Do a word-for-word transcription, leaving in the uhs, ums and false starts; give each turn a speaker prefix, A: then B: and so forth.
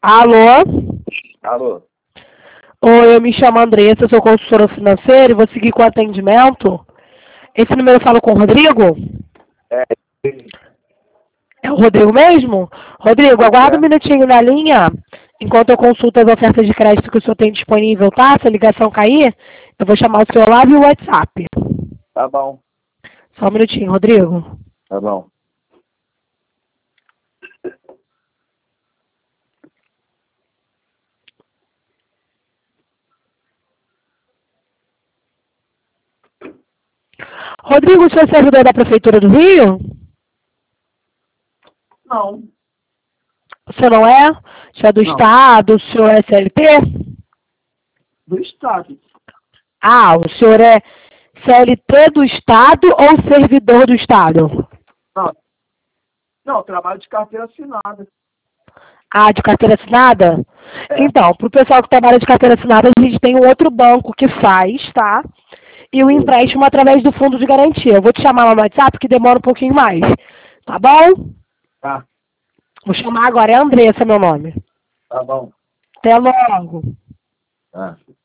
A: Alô?
B: Alô?
A: Oi, eu me chamo Andressa, sou consultora financeira e vou seguir com o atendimento. Esse número eu falo com o Rodrigo?
B: É,
A: É o Rodrigo mesmo? Rodrigo, aguarda um
B: é.
A: minutinho na linha, enquanto eu consulto as ofertas de crédito que o senhor tem disponível, tá? Se a ligação cair, eu vou chamar o senhor lá via WhatsApp.
B: Tá bom,
A: Só um minutinho, Rodrigo.
B: tá bom.
A: Rodrigo, o senhor é servidor da Prefeitura do Rio?
B: Não,
A: O senhor não é? O senhor é do
B: Não.
A: Estado? O senhor é C L T?
B: do Estado.
A: Ah, o senhor é C L T do Estado ou servidor do Estado?
B: Não, não, trabalho de carteira assinada.
A: Ah, de carteira assinada?
B: É.
A: Então, para o pessoal que trabalha de carteira assinada, a gente tem um outro banco que faz, tá? E o empréstimo através do fundo de garantia. Eu vou te chamar lá no WhatsApp que demora um pouquinho mais. Tá bom?
B: Tá,
A: Vou chamar agora. É Andressa meu nome.
B: tá bom.
A: Até logo.
B: Tá.